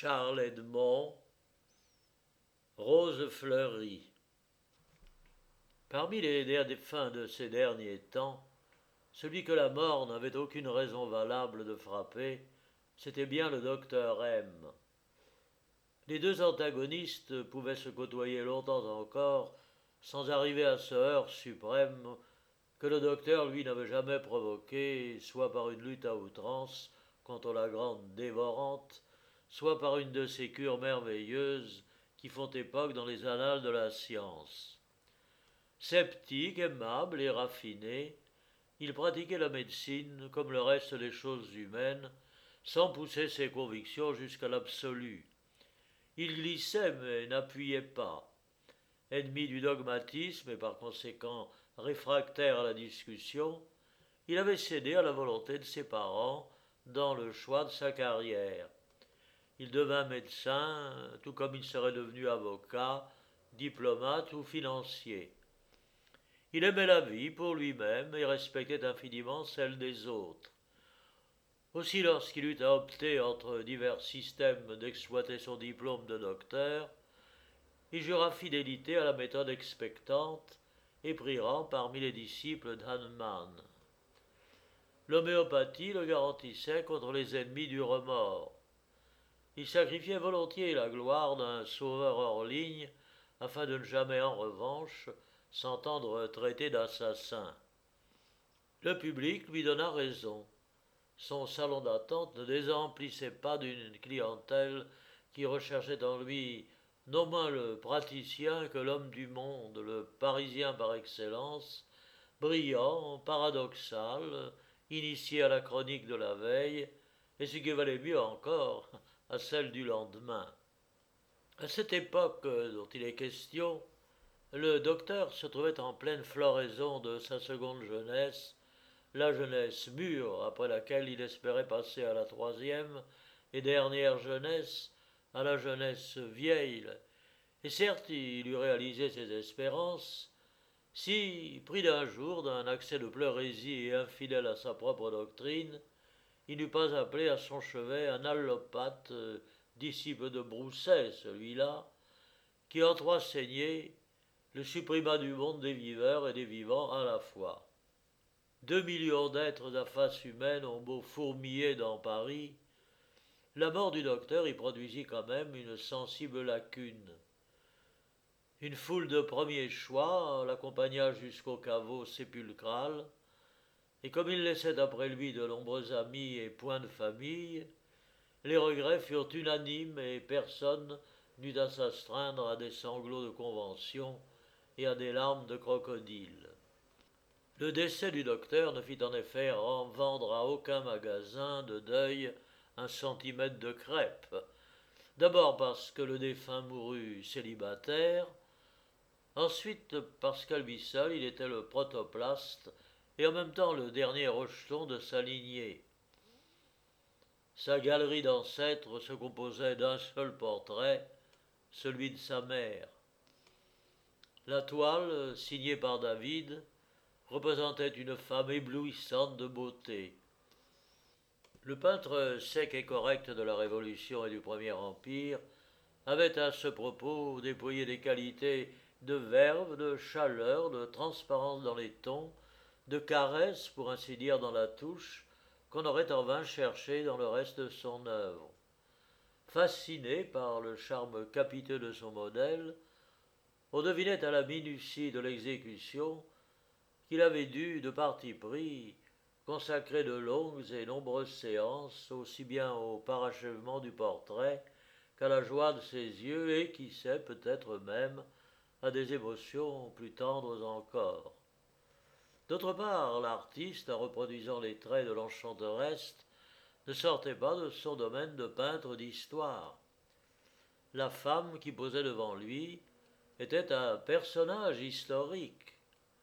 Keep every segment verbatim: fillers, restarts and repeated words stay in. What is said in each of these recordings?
Charles Edmond, Rose fleurie. Parmi les défunts de ces derniers temps, celui que la mort n'avait aucune raison valable de frapper, c'était bien le docteur M. Les deux antagonistes pouvaient se côtoyer longtemps encore sans arriver à ce heurt suprême que le docteur, lui, n'avait jamais provoqué, soit par une lutte à outrance contre la grande dévorante, soit par une de ces cures merveilleuses qui font époque dans les annales de la science. Sceptique, aimable et raffiné, il pratiquait la médecine comme le reste des choses humaines, sans pousser ses convictions jusqu'à l'absolu. Il glissait mais n'appuyait pas. Ennemi du dogmatisme et par conséquent réfractaire à la discussion, il avait cédé à la volonté de ses parents dans le choix de sa carrière. Il devint médecin, tout comme il serait devenu avocat, diplomate ou financier. Il aimait la vie pour lui-même et respectait infiniment celle des autres. Aussi, lorsqu'il eut à opter entre divers systèmes d'exploiter son diplôme de docteur, il jura fidélité à la méthode expectante et prit rang parmi les disciples d'Hahnemann. L'homéopathie le garantissait contre les ennemis du remords. Il sacrifiait volontiers la gloire d'un sauveur hors ligne afin de ne jamais, en revanche, s'entendre traiter d'assassin. Le public lui donna raison. Son salon d'attente ne désemplissait pas d'une clientèle qui recherchait en lui non moins le praticien que l'homme du monde, le Parisien par excellence, brillant, paradoxal, initié à la chronique de la veille, et ce qui valait mieux encore, à celle du lendemain. À cette époque dont il est question, le docteur se trouvait en pleine floraison de sa seconde jeunesse, la jeunesse mûre après laquelle il espérait passer à la troisième et dernière jeunesse, à la jeunesse vieille, et certes il eût réalisé ses espérances si, pris d'un jour d'un accès de pleurésie et infidèle à sa propre doctrine, il n'eût pas appelé à son chevet un allopathe, euh, disciple de Brousset, celui-là, qui en trois saignées le supprima du monde des viveurs et des vivants à la fois. Deux millions d'êtres à face humaine ont beau fourmiller dans Paris, la mort du docteur y produisit quand même une sensible lacune. Une foule de premiers choix l'accompagna jusqu'au caveau sépulcral, et comme il laissait après lui de nombreux amis et points de famille, les regrets furent unanimes et personne n'eut à s'astreindre à des sanglots de convention et à des larmes de crocodile. Le décès du docteur ne fit en effet vendre à aucun magasin de deuil un centimètre de crêpes. D'abord parce que le défunt mourut célibataire, ensuite parce qu'à lui seul il était le protoplaste et en même temps le dernier rejeton de sa lignée. Sa galerie d'ancêtres se composait d'un seul portrait, celui de sa mère. La toile, signée par David, représentait une femme éblouissante de beauté. Le peintre sec et correct de la Révolution et du Premier Empire avait à ce propos déployé des qualités de verve, de chaleur, de transparence dans les tons, de caresse, pour ainsi dire, dans la touche, qu'on aurait en vain cherché dans le reste de son œuvre. Fasciné par le charme capiteux de son modèle, on devinait à la minutie de l'exécution qu'il avait dû, de parti pris, consacrer de longues et nombreuses séances aussi bien au parachèvement du portrait qu'à la joie de ses yeux et, qui sait, peut-être même, à des émotions plus tendres encore. D'autre part, l'artiste, en reproduisant les traits de l'enchanteresse, ne sortait pas de son domaine de peintre d'histoire. La femme qui posait devant lui était un personnage historique.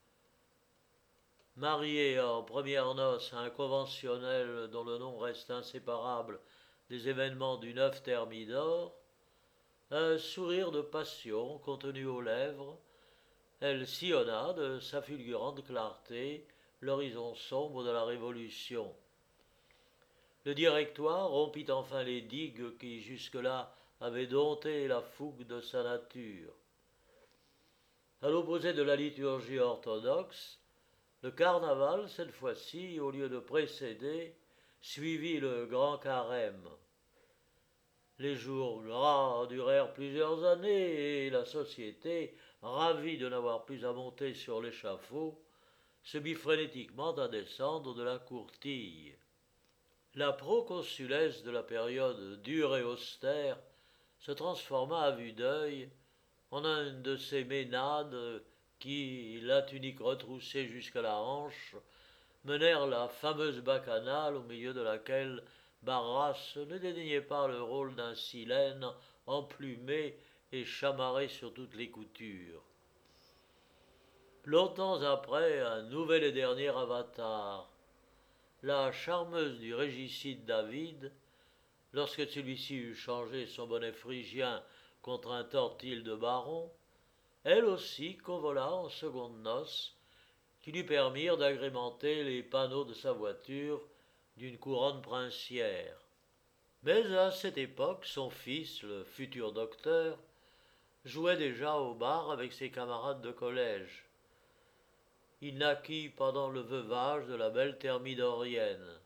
Mariée en premières noces à un conventionnel dont le nom reste inséparable des événements du neuf Thermidor, un sourire de passion contenu aux lèvres, elle sillonna de sa fulgurante clarté l'horizon sombre de la Révolution. Le Directoire rompit enfin les digues qui jusque-là avaient dompté la fougue de sa nature. À l'opposé de la liturgie orthodoxe, le carnaval, cette fois-ci, au lieu de précéder, suivit le grand carême. Les jours gras durèrent plusieurs années et la société, ravie de n'avoir plus à monter sur l'échafaud, se mit frénétiquement à descendre de la courtille. La proconsulesse de la période dure et austère se transforma à vue d'œil en un de ces ménades qui, la tunique retroussée jusqu'à la hanche, menèrent la fameuse bacchanale au milieu de laquelle Barras ne dédaignait pas le rôle d'un silène emplumé et chamarré sur toutes les coutures. Longtemps après, un nouvel et dernier avatar, la charmeuse du régicide David, lorsque celui-ci eut changé son bonnet phrygien contre un tortil de baron, elle aussi convola en secondes noces, qui lui permirent d'agrémenter les panneaux de sa voiture d'une couronne princière. Mais à cette époque, son fils, le futur docteur, jouait déjà au bar avec ses camarades de collège. Il naquit pendant le veuvage de la belle thermidorienne.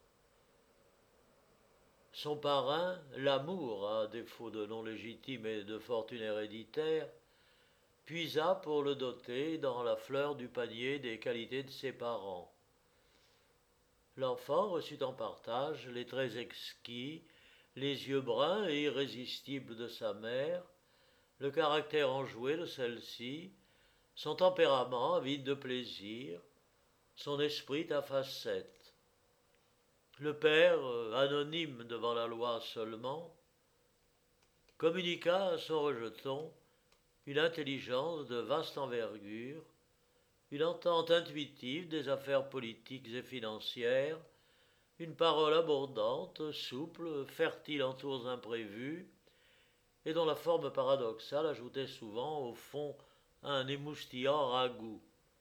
Son parrain, l'amour, à défaut de nom légitime et de fortune héréditaire, puisa pour le doter dans la fleur du panier des qualités de ses parents. L'enfant reçut en partage les traits exquis, les yeux bruns et irrésistibles de sa mère, le caractère enjoué de celle-ci, son tempérament avide de plaisir, son esprit à facettes. Le père, anonyme devant la loi seulement, communiqua à son rejeton une intelligence de vaste envergure, une entente intuitive des affaires politiques et financières, une parole abondante, souple, fertile en tours imprévus, et dont la forme paradoxale ajoutait souvent au fond un émoustillant ragoût.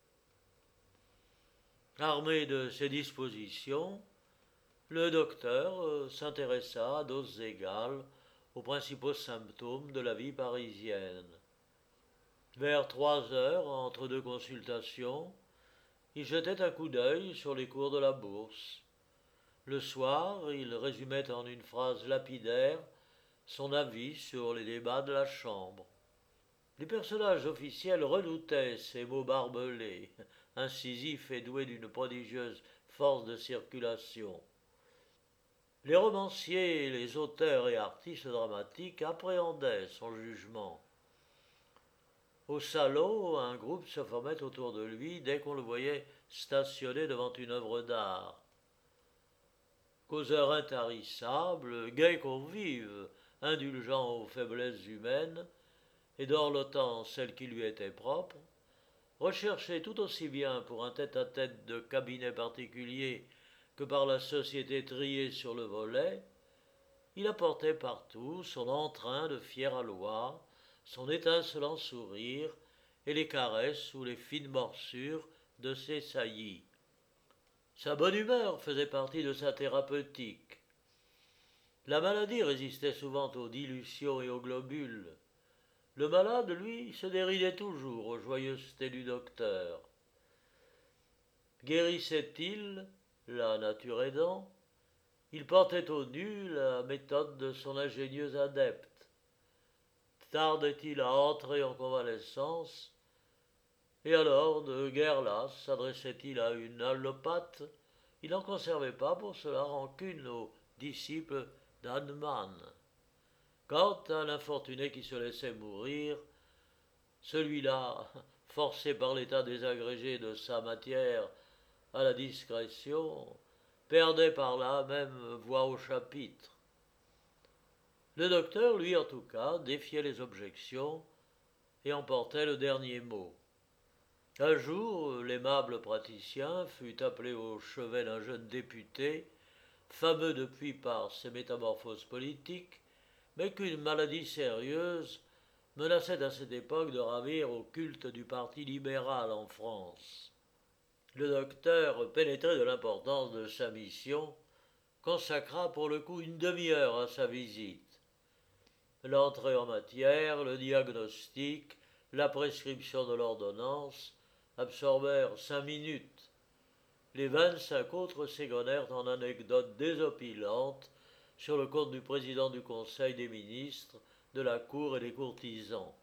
Armé de ces dispositions, le docteur euh, s'intéressa à doses égales aux principaux symptômes de la vie parisienne. Vers trois heures, entre deux consultations, il jetait un coup d'œil sur les cours de la bourse. Le soir, il résumait en une phrase lapidaire son avis sur les débats de la Chambre. Les personnages officiels redoutaient ces mots barbelés, incisifs et doués d'une prodigieuse force de circulation. Les romanciers, les auteurs et artistes dramatiques appréhendaient son jugement. Au salon, un groupe se formait autour de lui dès qu'on le voyait stationner devant une œuvre d'art. Causeurs intarissables, gais convives, indulgents aux faiblesses humaines et dorlotant celles qui lui étaient propres, recherchés tout aussi bien pour un tête-à-tête de cabinet particulier que par la société triée sur le volet, il apportait partout son entrain de fière aloi, son étincelant sourire et les caresses ou les fines morsures de ses saillies. Sa bonne humeur faisait partie de sa thérapeutique. La maladie résistait souvent aux dilutions et aux globules. Le malade, lui, se déridait toujours aux joyeusetés du docteur. Guérissait-il, la nature aidant, il portait au nu la méthode de son ingénieux adepte. Tardait-il à entrer en convalescence, et alors, de guerre lasse, s'adressait-il à une allopathe, il n'en conservait pas pour cela rancune aux disciples d'Hahnemann. Quant à l'infortuné qui se laissait mourir, celui-là, forcé par l'état désagrégé de sa matière à la discrétion, perdait par là même voix au chapitre. Le docteur, lui en tout cas, défiait les objections et emportait le dernier mot. Un jour, l'aimable praticien fut appelé au chevet d'un jeune député, fameux depuis par ses métamorphoses politiques, mais qu'une maladie sérieuse menaçait à cette époque de ravir au culte du parti libéral en France. Le docteur, pénétré de l'importance de sa mission, consacra pour le coup une demi-heure à sa visite. L'entrée en matière, le diagnostic, la prescription de l'ordonnance absorbèrent cinq minutes. Les vingt-cinq autres s'égrenèrent en anecdotes désopilantes sur le compte du président du Conseil des ministres, de la Cour et des courtisans.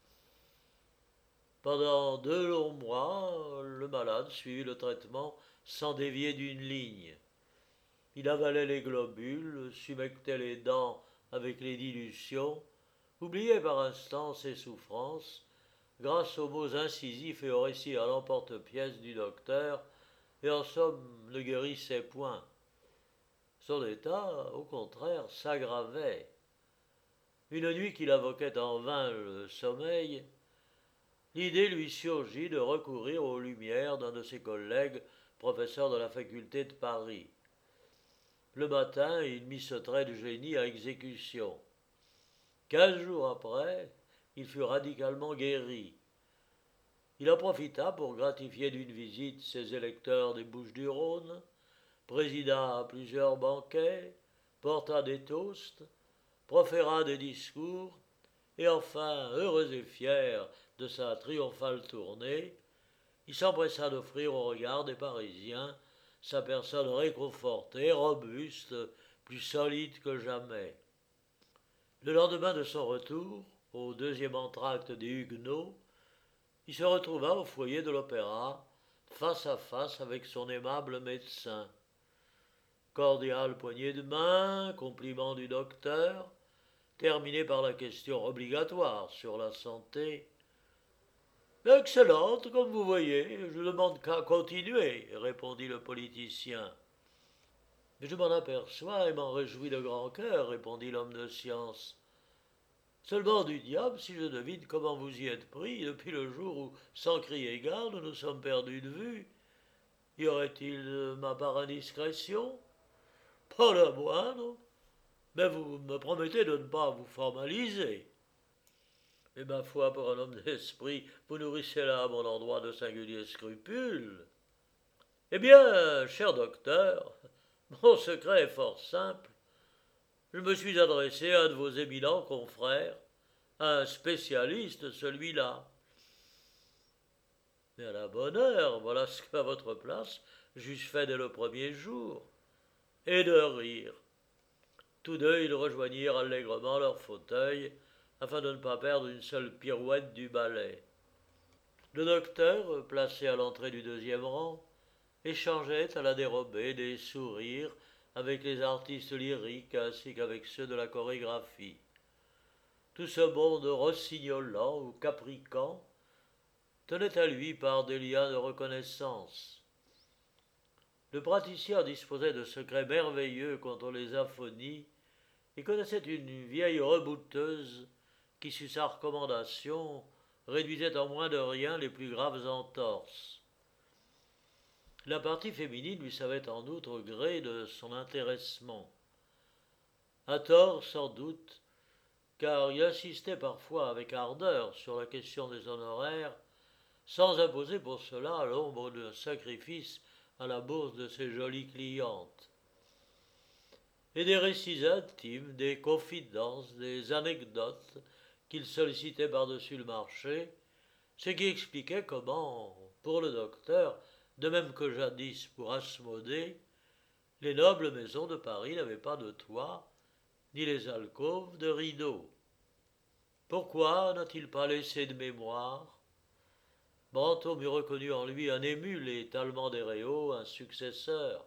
Pendant deux longs mois, le malade suivit le traitement sans dévier d'une ligne. Il avalait les globules, sumectait les dents avec les dilutions, oubliait par instants ses souffrances, grâce aux mots incisifs et au récit à l'emporte-pièce du docteur, et en somme ne guérissait point. Son état, au contraire, s'aggravait. Une nuit qu'il invoquait en vain le sommeil, l'idée lui surgit de recourir aux lumières d'un de ses collègues, professeur de la faculté de Paris. Le matin, il mit ce trait de génie à exécution. Quinze jours après, il fut radicalement guéri. Il en profita pour gratifier d'une visite ses électeurs des Bouches-du-Rhône, présida à plusieurs banquets, porta des toasts, proféra des discours, et enfin, heureux et fier de sa triomphale tournée, il s'empressa d'offrir au regard des Parisiens sa personne réconfortée, robuste, plus solide que jamais. Le lendemain de son retour, au deuxième entracte des Huguenots, il se retrouva au foyer de l'Opéra, face à face avec son aimable médecin. Cordiale poignée de main, compliment du docteur, terminé par la question obligatoire sur la santé. « Excellente, comme vous voyez, je ne demande qu'à continuer, » répondit le politicien. « Mais je m'en aperçois et m'en réjouis de grand cœur, » répondit l'homme de science. « Seulement du diable si je devine comment vous y êtes pris depuis le jour où, sans crier gare, nous nous sommes perdus de vue. Y aurait-il de ma part indiscrétion ? Pas la moindre, mais vous me promettez de ne pas vous formaliser. Mais ma foi, pour un homme d'esprit, vous nourrissez là à mon endroit de singuliers scrupules. Eh bien, cher docteur, mon secret est fort simple. Je me suis adressé à un de vos éminents confrères, un spécialiste, celui-là. Mais à la bonne heure, voilà ce qu'à votre place, j'eusse fait dès le premier jour. Et de rire. Tous deux, ils rejoignirent allègrement leur fauteuil, afin de ne pas perdre une seule pirouette du ballet. Le docteur, placé à l'entrée du deuxième rang, échangeait à la dérobée des sourires avec les artistes lyriques ainsi qu'avec ceux de la chorégraphie. Tout ce monde rossignolant ou capricant tenait à lui par des liens de reconnaissance. Le praticien disposait de secrets merveilleux contre les aphonies et connaissait une vieille rebouteuse qui, sous sa recommandation, réduisait en moins de rien les plus graves entorses. La partie féminine lui savait en outre gré de son intéressement. À tort, sans doute, car il insistait parfois avec ardeur sur la question des honoraires, sans imposer pour cela l'ombre d'un sacrifice à la bourse de ses jolies clientes. Et des récits intimes, des confidences, des anecdotes qu'il sollicitait par-dessus le marché, ce qui expliquait comment, pour le docteur, de même que jadis pour Asmodée, les nobles maisons de Paris n'avaient pas de toit, ni les alcôves de rideaux. Pourquoi n'a-t-il pas laissé de mémoire ? Brantôme eût reconnu en lui un émule et Talleyrand des Réaux un successeur.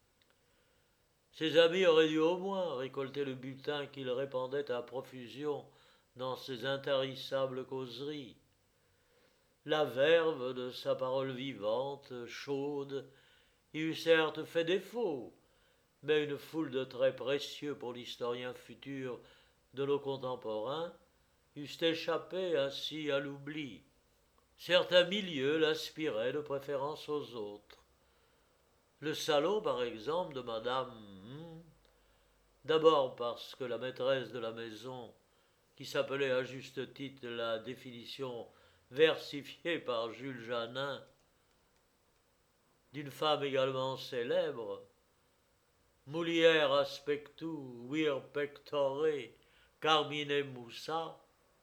Ses amis auraient dû au moins récolter le butin qu'il répandait à profusion dans ses intarissables causeries. La verve de sa parole vivante, chaude, y eût certes fait défaut, mais une foule de traits précieux pour l'historien futur de nos contemporains eussent échappé ainsi à l'oubli. Certains milieux l'aspiraient de préférence aux autres. Le salon, par exemple, de Madame hmm, d'abord parce que la maîtresse de la maison, qui s'appelait à juste titre la définition versifiée par Jules Janin d'une femme également célèbre, mulier aspectu vir pectore, carmine musa,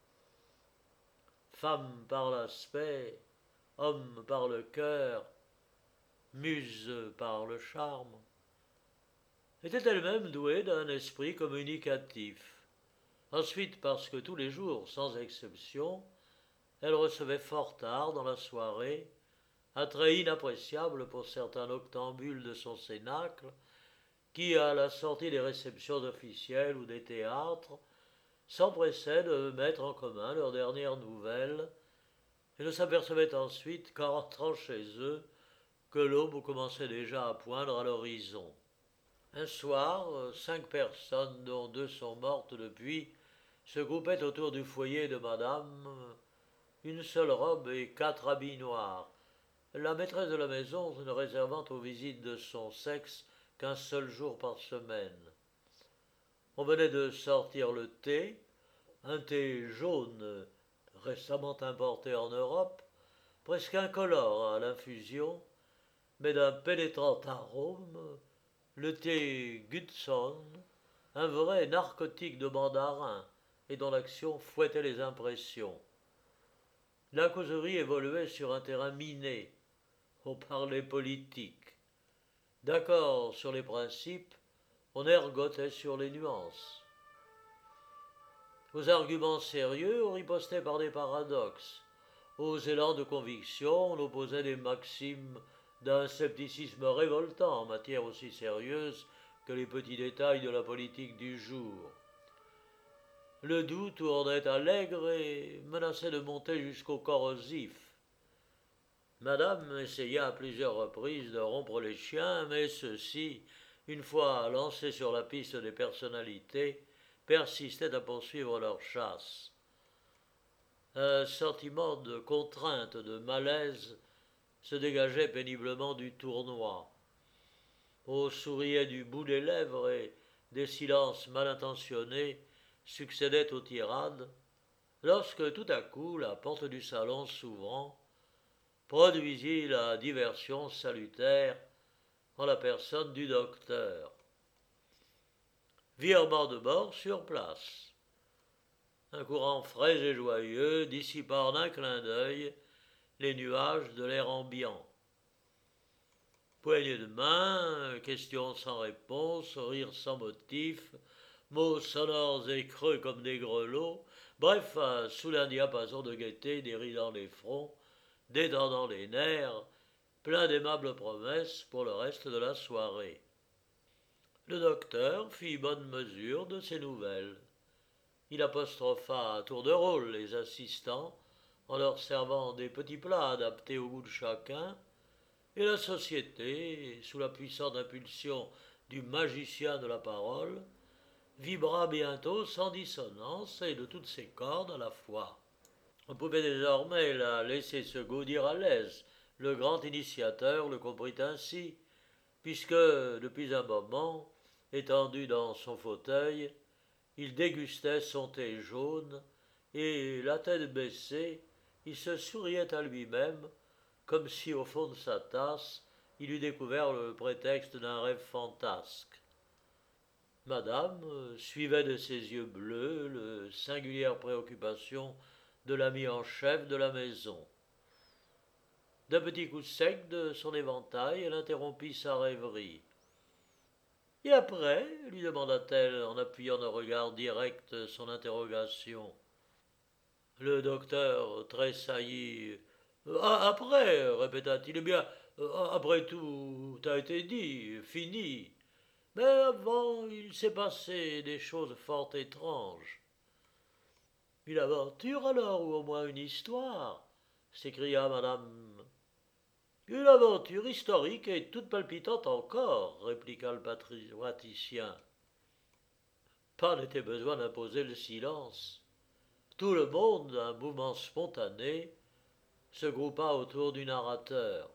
femme par l'aspect, homme par le cœur, muse par le charme, était elle-même douée d'un esprit communicatif. Ensuite, parce que tous les jours, sans exception, elle recevait fort tard dans la soirée un trait inappréciable pour certains noctambules de son cénacle qui, à la sortie des réceptions officielles ou des théâtres, s'empressaient de mettre en commun leurs dernières nouvelles et ne s'apercevaient ensuite qu'en rentrant chez eux que l'aube commençait déjà à poindre à l'horizon. Un soir, cinq personnes, dont deux sont mortes depuis, se groupaient autour du foyer de madame, une seule robe et quatre habits noirs, la maîtresse de la maison ne réservant aux visites de son sexe qu'un seul jour par semaine. On venait de sortir le thé, un thé jaune récemment importé en Europe, presque incolore à l'infusion, mais d'un pénétrant arôme, le thé Gudson, un vrai narcotique de mandarin et dont l'action fouettait les impressions. La causerie évoluait sur un terrain miné. On parlait politique. D'accord sur les principes, on ergotait sur les nuances. Aux arguments sérieux, on ripostait par des paradoxes. Aux élans de conviction, on opposait des maximes d'un scepticisme révoltant en matière aussi sérieuse que les petits détails de la politique du jour. Le doute tournait à l'aigre et menaçait de monter jusqu'au corrosif. Madame essaya à plusieurs reprises de rompre les chiens, mais ceux-ci, une fois lancés sur la piste des personnalités, persistaient à poursuivre leur chasse. Un sentiment de contrainte, de malaise, se dégageait péniblement du tournoi. On souriait du bout des lèvres et des silences mal intentionnés succédaient aux tirades, lorsque tout à coup la porte du salon s'ouvrant, produisit la diversion salutaire en la personne du docteur. Virement de bord sur place. Un courant frais et joyeux dissipa en un clin d'œil les nuages de l'air ambiant. Poignée de main, questions sans réponse, rires sans motif, mots sonores et creux comme des grelots, bref, un soudain diapason de gaieté déridant les fronts, détendant les nerfs, plein d'aimables promesses pour le reste de la soirée. Le docteur fit bonne mesure de ces nouvelles. Il apostropha à tour de rôle les assistants en leur servant des petits plats adaptés au goût de chacun, et la société, sous la puissante impulsion du magicien de la parole, vibra bientôt sans dissonance et de toutes ses cordes à la fois. On pouvait désormais la laisser se gaudir à l'aise. Le grand initiateur le comprit ainsi, puisque, depuis un moment, étendu dans son fauteuil, il dégustait son thé jaune, et, la tête baissée, il se souriait à lui-même, comme si, au fond de sa tasse, il eût découvert le prétexte d'un rêve fantasque. Madame suivait de ses yeux bleus le singulière préoccupation de l'ami en chef de la maison. D'un petit coup sec de son éventail, elle interrompit sa rêverie. « Et après » lui demanda-t-elle en appuyant d'un regard direct son interrogation. Le docteur tressaillit. « Après » répéta-t-il. « Eh bien, après tout a été dit, fini. Mais avant, il s'est passé des choses fort étranges. » « Une aventure alors, ou au moins une histoire ?» s'écria madame. « Une aventure historique et toute palpitante encore, » répliqua le patricien. Pas n'était besoin d'imposer le silence. Tout le monde, d'un mouvement spontané, se groupa autour du narrateur.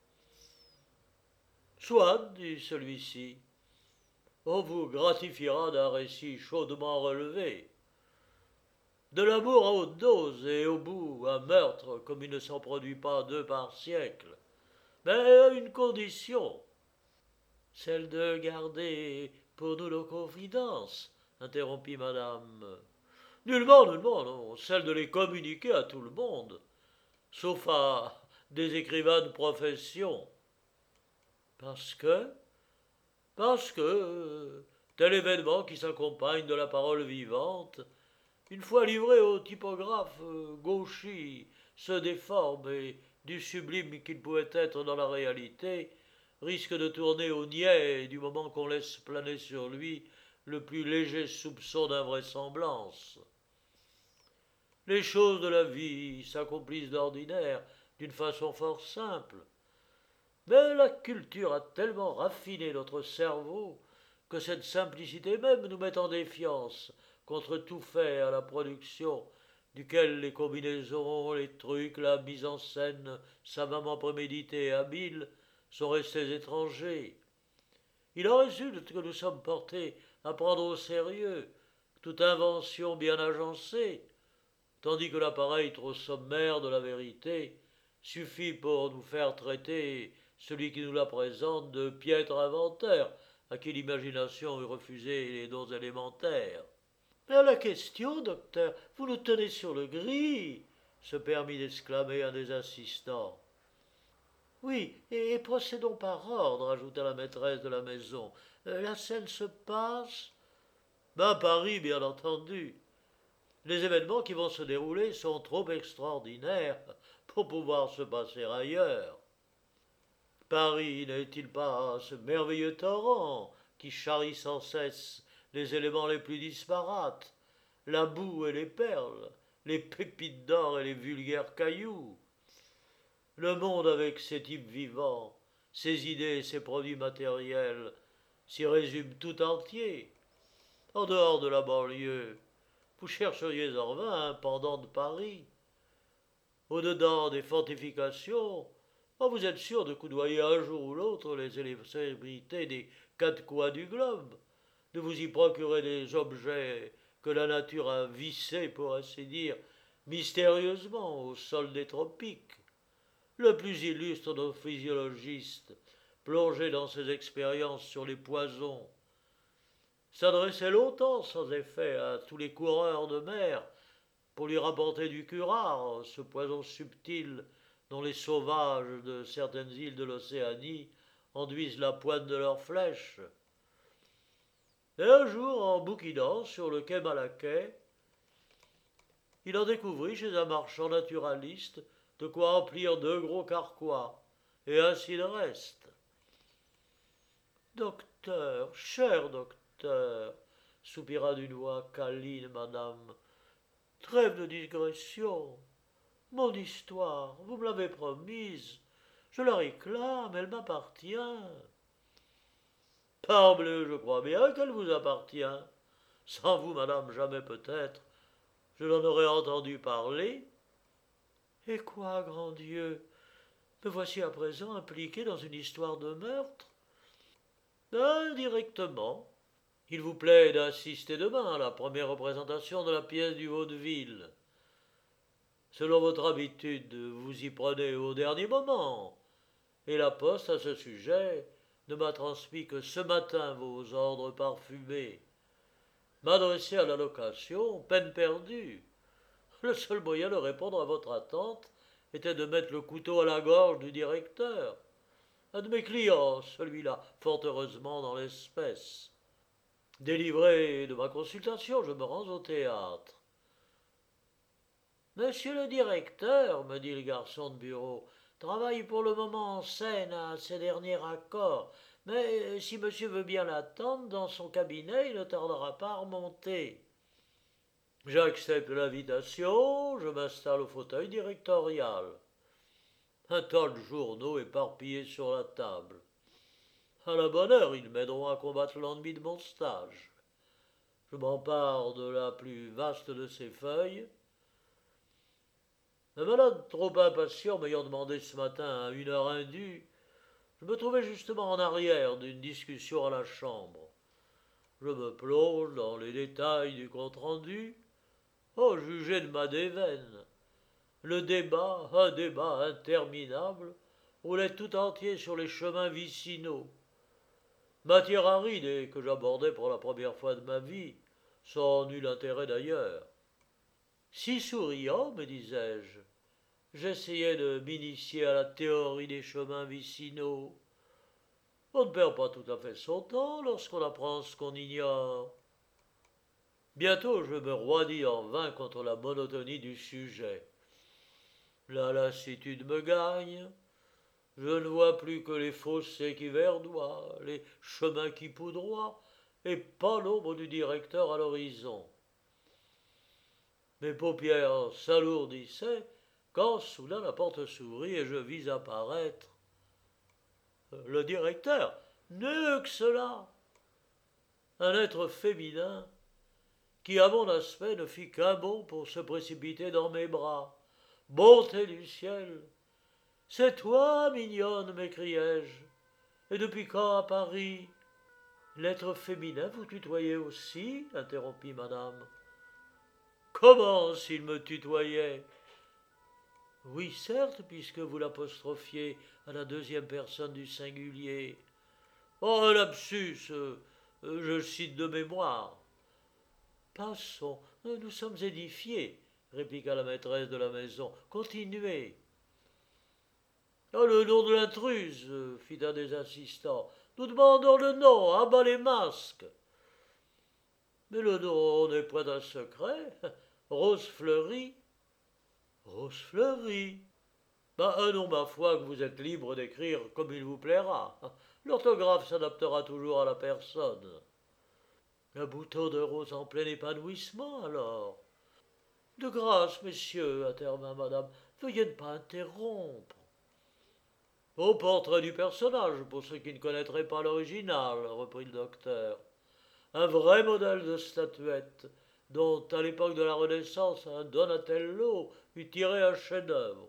« Soit, dit celui-ci, on vous gratifiera d'un récit chaudement relevé. De l'amour à haute dose et au bout un meurtre comme il ne s'en produit pas deux par siècle. Mais à une condition. Celle de garder pour nous nos confidences, interrompit madame. Nullement, nullement, non, celle de les communiquer à tout le monde, sauf à des écrivains de profession. Parce que Parce que tel événement qui s'accompagne de la parole vivante, une fois livré au typographe gauchy, se déforme et, du sublime qu'il pouvait être dans la réalité, risque de tourner au niais du moment qu'on laisse planer sur lui le plus léger soupçon d'invraisemblance. Les choses de la vie s'accomplissent d'ordinaire d'une façon fort simple. Mais la culture a tellement raffiné notre cerveau que cette simplicité même nous met en défiance contre tout fait à la production duquel les combinaisons, les trucs, la mise en scène savamment préméditée et habile sont restés étrangers. Il en résulte que nous sommes portés à prendre au sérieux toute invention bien agencée, tandis que l'appareil trop sommaire de la vérité suffit pour nous faire traiter celui qui nous la présente de piètre inventeur, à qui l'imagination eût refusé les dons élémentaires. Mais à la question, docteur, vous nous tenez sur le gris, se permit d'exclamer un des assistants. Oui, et, et procédons par ordre, ajouta la maîtresse de la maison. Euh, la scène se passe. Ben, Paris, bien entendu. Les événements qui vont se dérouler sont trop extraordinaires pour pouvoir se passer ailleurs. Paris n'est-il pas ce merveilleux torrent qui charrie sans cesse les éléments les plus disparates, la boue et les perles, les pépites d'or et les vulgaires cailloux? Le monde avec ses types vivants, ses idées et ses produits matériels s'y résume tout entier. En dehors de la banlieue, vous chercheriez en vain un pendant de Paris. Au-dedans des fortifications, oh, vous êtes sûr de coudoyer un jour ou l'autre les célébrités des quatre coins du globe, de vous y procurer des objets que la nature a vissés, pour ainsi dire, mystérieusement au sol des tropiques. Le plus illustre de nos physiologistes, plongé dans ses expériences sur les poisons, s'adressait longtemps sans effet à tous les coureurs de mer pour lui rapporter du curare, ce poison subtil dont les sauvages de certaines îles de l'Océanie enduisent la pointe de leurs flèches. Et un jour, en bouquinant sur le quai Malaquais, il en découvrit chez un marchand naturaliste de quoi remplir deux gros carquois, et ainsi de reste. Docteur, cher docteur, soupira d'une voix câline madame, trêve de digression. Mon histoire, vous me l'avez promise. Je la réclame, elle m'appartient. Parbleu, je crois bien qu'elle vous appartient. Sans vous, madame, jamais peut-être. Je n'en aurais entendu parler. Et quoi, grand Dieu? Me voici à présent impliqué dans une histoire de meurtre? Indirectement. Il vous plaît d'assister demain à la première représentation de la pièce du vaudeville. Selon votre habitude, vous y prenez au dernier moment, et la poste à ce sujet ne m'a transmis que ce matin vos ordres parfumés. M'adresser à la location, peine perdue. Le seul moyen de répondre à votre attente était de mettre le couteau à la gorge du directeur. Un de mes clients, celui-là, fort heureusement dans l'espèce. Délivré de ma consultation, je me rends au théâtre. Monsieur le directeur, me dit le garçon de bureau, travaille pour le moment en scène à ses derniers accords, mais si monsieur veut bien l'attendre dans son cabinet, il ne tardera pas à remonter. J'accepte l'invitation, je m'installe au fauteuil directorial. Un tas de journaux éparpillés sur la table. À la bonne heure, ils m'aideront à combattre l'ennui de mon stage. Je m'empare de la plus vaste de ces feuilles. Le malade, trop impatient, m'ayant demandé ce matin à une heure indue, je me trouvais justement en arrière d'une discussion à la chambre. Je me plonge dans les détails du compte-rendu. Oh, jugez de ma déveine. Le débat, un débat interminable, roulait tout entier sur les chemins vicinaux. Matière aride et que j'abordais pour la première fois de ma vie, sans nul intérêt d'ailleurs. Si souriant, me disais-je, j'essayais de m'initier à la théorie des chemins vicinaux. On ne perd pas tout à fait son temps lorsqu'on apprend ce qu'on ignore. Bientôt je me roidis en vain contre la monotonie du sujet. La lassitude me gagne. Je ne vois plus que les fossés qui verdoient, les chemins qui poudroient, et pas l'ombre du directeur à l'horizon. Mes paupières s'alourdissaient quand soudain la porte s'ouvrit et je vis apparaître le directeur. Mieux que cela, un être féminin qui, à mon aspect, ne fit qu'un bond pour se précipiter dans mes bras. Bonté du ciel! C'est toi, mignonne, m'écriai-je. Et depuis quand à Paris? L'être féminin vous tutoyait aussi? Interrompit madame. Comment s'il me tutoyait? Oui, certes, puisque vous l'apostrophiez à la deuxième personne du singulier. Oh, un lapsus, euh, euh, je cite de mémoire. Passons, nous sommes édifiés, répliqua la maîtresse de la maison. Continuez. Oh, le nom de l'intruse, fit un des assistants. Nous demandons le nom, à bas les masques. Mais le nom n'est point un secret. Rose fleurie. Rose fleurie. Ben, un nom, ma foi, que vous êtes libre d'écrire comme il vous plaira. L'orthographe s'adaptera toujours à la personne. Un bouton de rose en plein épanouissement, alors. De grâce, messieurs, intervint madame, veuillez ne pas interrompre. Au portrait du personnage, pour ceux qui ne connaîtraient pas l'original, reprit le docteur. Un vrai modèle de statuette, dont, à l'époque de la Renaissance, un Donatello eût tiré un chef-d'œuvre.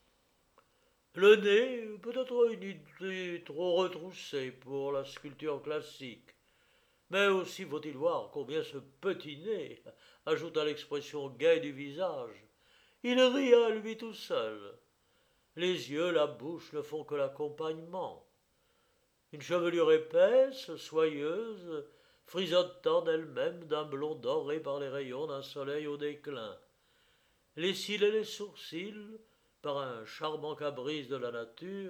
Le nez, peut-être une idée trop retroussée pour la sculpture classique. Mais aussi faut-il voir combien ce petit nez ajoute à l'expression gaie du visage. Il rit à lui tout seul. Les yeux, la bouche ne font que l'accompagnement. Une chevelure épaisse, soyeuse, frisottant d'elle-même d'un blond doré par les rayons d'un soleil au déclin. Les cils et les sourcils, par un charmant caprice de la nature,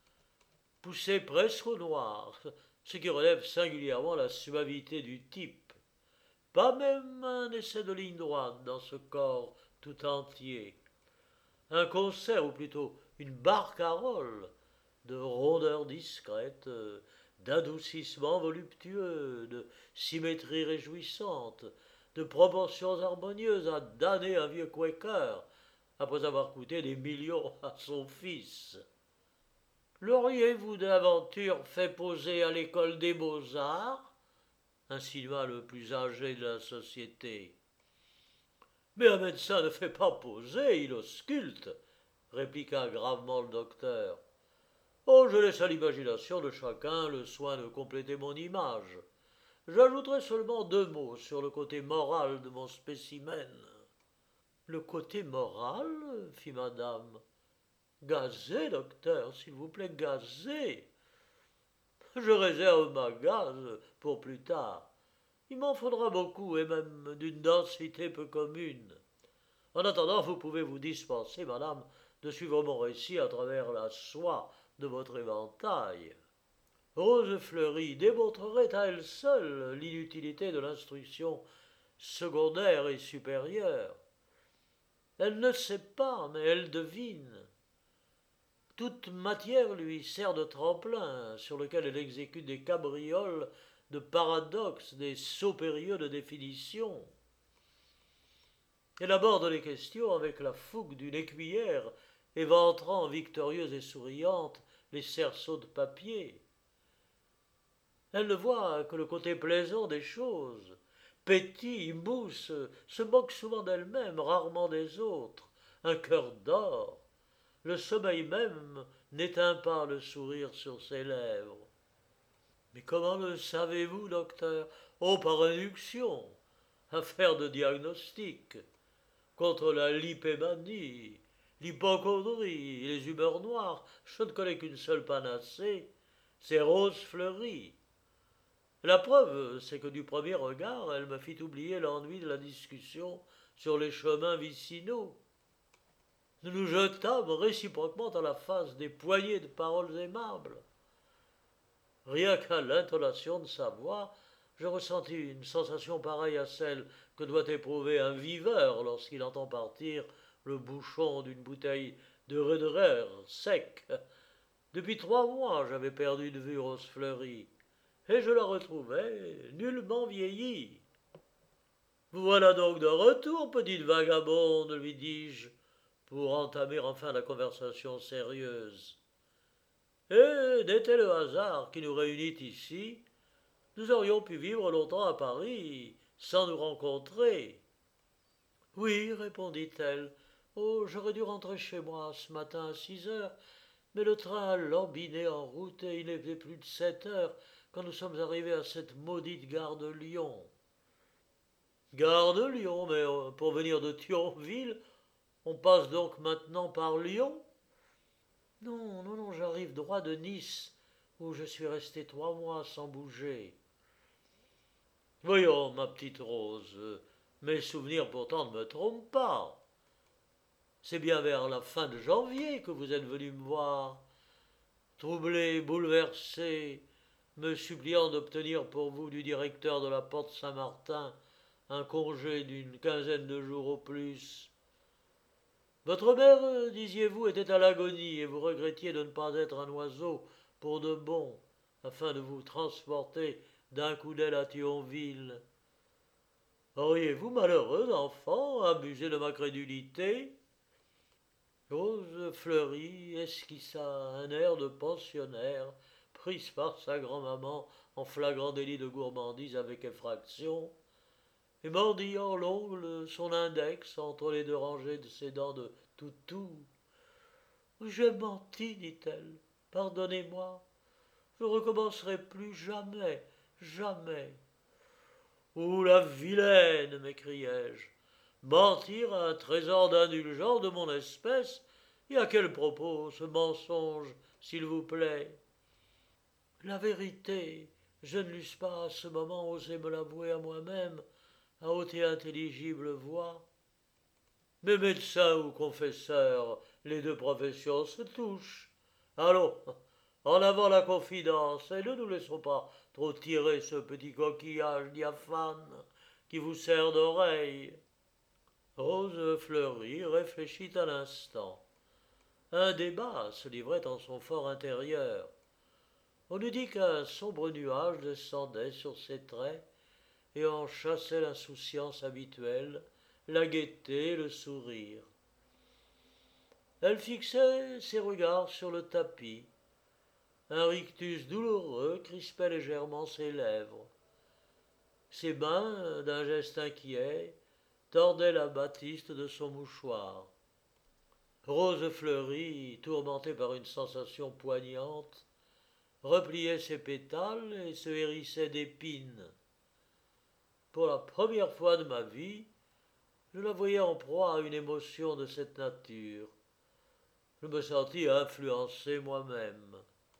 poussés presque au noir, ce qui relève singulièrement la suavité du type. Pas même un essai de ligne droite dans ce corps tout entier. Un concert, ou plutôt une barcarolle, de rondeur discrète, d'adoucissement voluptueux, de symétrie réjouissante, de proportions harmonieuses à damner un vieux Quaker, après avoir coûté des millions à son fils. L'auriez-vous d'aventure fait poser à l'école des beaux-arts? Insinua le plus âgé de la société. Mais un médecin ne fait pas poser, il ausculte, répliqua gravement le docteur. Oh, je laisse à l'imagination de chacun le soin de compléter mon image. J'ajouterai seulement deux mots sur le côté moral de mon spécimen. Le côté moral, fit madame. Gazez, docteur, s'il vous plaît, gazez. Je réserve ma gaze pour plus tard. Il m'en faudra beaucoup, et même d'une densité peu commune. En attendant, vous pouvez vous dispenser, madame, de suivre mon récit à travers la soie de votre éventail. Rose fleurie démontrerait à elle seule l'inutilité de l'instruction secondaire et supérieure. Elle ne sait pas, mais elle devine. Toute matière lui sert de tremplin sur lequel elle exécute des cabrioles de paradoxes, des sauts périlleux de définition. Elle aborde les questions avec la fougue d'une écuyère, éventrant victorieuse et souriante les cerceaux de papier. Elle ne voit que le côté plaisant des choses, pétille, mousse, se moque souvent d'elle-même, rarement des autres, un cœur d'or. Le sommeil même n'éteint pas le sourire sur ses lèvres. Mais comment le savez-vous, docteur? Oh, par induction, affaire de diagnostic. Contre la lipémanie, l'hypocondrie et les humeurs noires, je ne connais qu'une seule panacée, c'est Rose fleurie. La preuve, c'est que du premier regard, elle me fit oublier l'ennui de la discussion sur les chemins vicinaux. Nous nous jetâmes réciproquement à la face des poignées de paroles aimables. Rien qu'à l'intonation de sa voix, je ressentis une sensation pareille à celle que doit éprouver un viveur lorsqu'il entend partir le bouchon d'une bouteille de Rederer sec. Depuis trois mois, j'avais perdu de vue Rose Fleury, et je la retrouvais nullement vieillie. Vous voilà donc de retour, petite vagabonde, lui dis-je, pour entamer enfin la conversation sérieuse. Et n'était le hasard qui nous réunit ici, nous aurions pu vivre longtemps à Paris sans nous rencontrer. Oui, répondit-elle. Oh, j'aurais dû rentrer chez moi ce matin à six heures, mais le train a lambiné en route et il n'était plus de sept heures quand nous sommes arrivés à cette maudite gare de Lyon. Gare de Lyon, mais euh, pour venir de Thionville, on passe donc maintenant par Lyon? Non, non, non, j'arrive droit de Nice, où je suis resté trois mois sans bouger. Voyons, ma petite Rose, mes souvenirs pourtant ne me trompent pas. C'est bien vers la fin de janvier que vous êtes venu me voir, troublé, bouleversé, me suppliant d'obtenir pour vous du directeur de la Porte Saint-Martin un congé d'une quinzaine de jours au plus. Votre mère, disiez-vous, était à l'agonie et vous regrettiez de ne pas être un oiseau pour de bon, afin de vous transporter d'un coup d'aile à Thionville. Auriez-vous, malheureux enfant, abusé de ma crédulité? Rose Fleury esquissa un air de pensionnaire, prise par sa grand-maman en flagrant délit de gourmandise avec effraction, et mordillant l'ongle son index entre les deux rangées de ses dents de toutou. J'ai menti, dit-elle. Pardonnez-moi. Je ne recommencerai plus jamais, jamais. Ouh, la vilaine, m'écriai-je. Mentir à un trésor d'indulgence de mon espèce, et à quel propos ce mensonge, s'il vous plaît? La vérité, je ne l'eusse pas à ce moment osé me l'avouer à moi-même, à haute et intelligible voix. Mais médecin ou confesseur, les deux professions se touchent. Allons, en avant la confidence, et ne nous laissons pas trop tirer ce petit coquillage diaphane qui vous sert d'oreille. Rose Fleury réfléchit un instant. Un débat se livrait en son fort intérieur. On eût dit qu'un sombre nuage descendait sur ses traits et en chassait l'insouciance habituelle, la gaieté, le sourire. Elle fixait ses regards sur le tapis. Un rictus douloureux crispait légèrement ses lèvres. Ses mains, d'un geste inquiet, tordaient la batiste de son mouchoir. Rose Fleury, tourmentée par une sensation poignante, repliait ses pétales et se hérissait d'épines. Pour la première fois de ma vie, je la voyais en proie à une émotion de cette nature. Je me sentis influencé moi-même.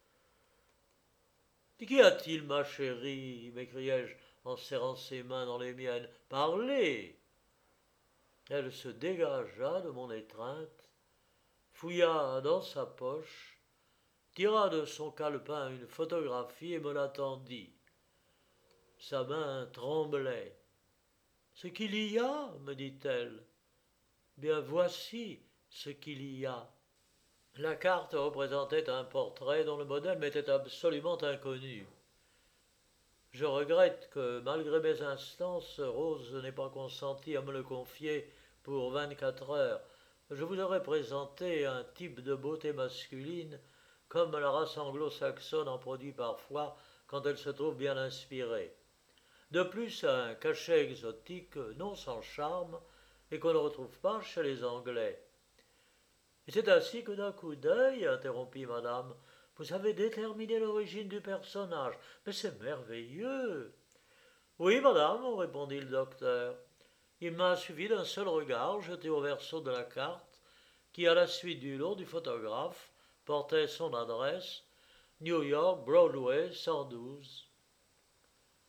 « Qu'y a-t-il, ma chérie » m'écriai-je en serrant ses mains dans les miennes. « Parlez !» Elle se dégagea de mon étreinte, fouilla dans sa poche, tira de son calepin une photographie et me la tendit. Sa main tremblait. « Ce qu'il y a, me dit-elle. Bien voici ce qu'il y a. » La carte représentait un portrait dont le modèle m'était absolument inconnu. Je regrette que, malgré mes instances, Rose n'ait pas consenti à me le confier pour vingt-quatre heures. Je vous aurais présenté un type de beauté masculine, comme la race anglo-saxonne en produit parfois quand elle se trouve bien inspirée. De plus, un cachet exotique non sans charme et qu'on ne retrouve pas chez les Anglais. Et c'est ainsi que d'un coup d'œil, interrompit madame, vous avez déterminé l'origine du personnage. Mais c'est merveilleux. Oui, madame, répondit le docteur. Il m'a suffi d'un seul regard jeté au verso de la carte, qui, à la suite du nom du photographe, portait son adresse, New York, Broadway, cent douze.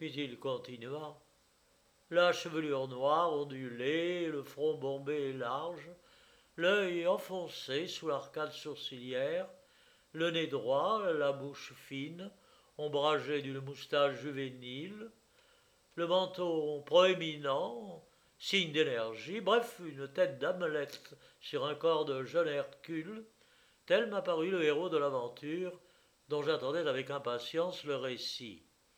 Puis il continua. La chevelure noire ondulée, le front bombé et large, l'œil enfoncé sous l'arcade sourcilière, le nez droit, la bouche fine, ombragée d'une moustache juvénile, le menton proéminent, signe d'énergie, bref, une tête d'Hamlet sur un corps de jeune Hercule, tel m'apparut le héros de l'aventure dont j'attendais avec impatience le récit.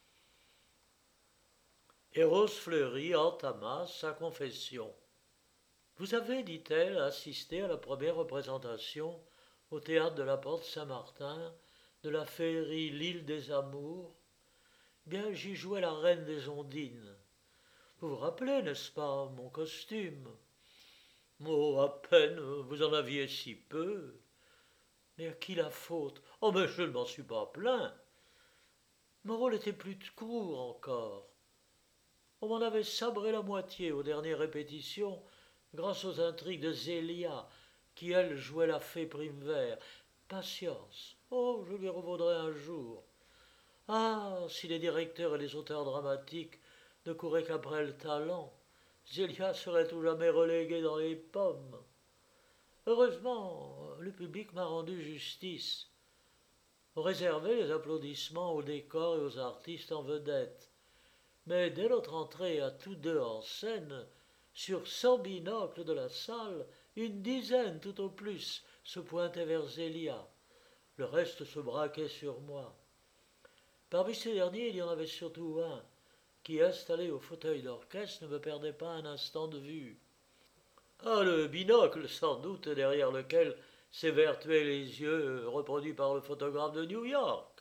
Et Rose Fleury entama sa confession. Vous avez, dit-elle, assisté à la première représentation au théâtre de la Porte Saint-Martin de la féerie L'Île des Amours. Bien, j'y jouais la reine des Ondines. Vous vous rappelez, n'est-ce pas, mon costume? Oh, à peine, vous en aviez si peu. Mais à qui la faute? Oh, mais je ne m'en suis pas plaint. Mon rôle était plus court encore. On m'en avait sabré la moitié aux dernières répétitions, grâce aux intrigues de Zélia, qui, elle, jouait la fée Primevère. Patience. Oh, je lui revaudrai un jour. Ah, si les directeurs et les auteurs dramatiques ne couraient qu'après le talent, Zélia serait tout jamais reléguée dans les pommes. Heureusement, le public m'a rendu justice. On réservait les applaudissements aux décors et aux artistes en vedette. Mais dès notre entrée à tous deux en scène, sur cent binocles de la salle, une dizaine tout au plus se pointaient vers Zélia. Le reste se braquait sur moi. Parmi ces derniers, il y en avait surtout un qui, installé au fauteuil d'orchestre, ne me perdait pas un instant de vue. Ah, le binocle, sans doute, derrière lequel s'évertuaient les yeux reproduits par le photographe de New York.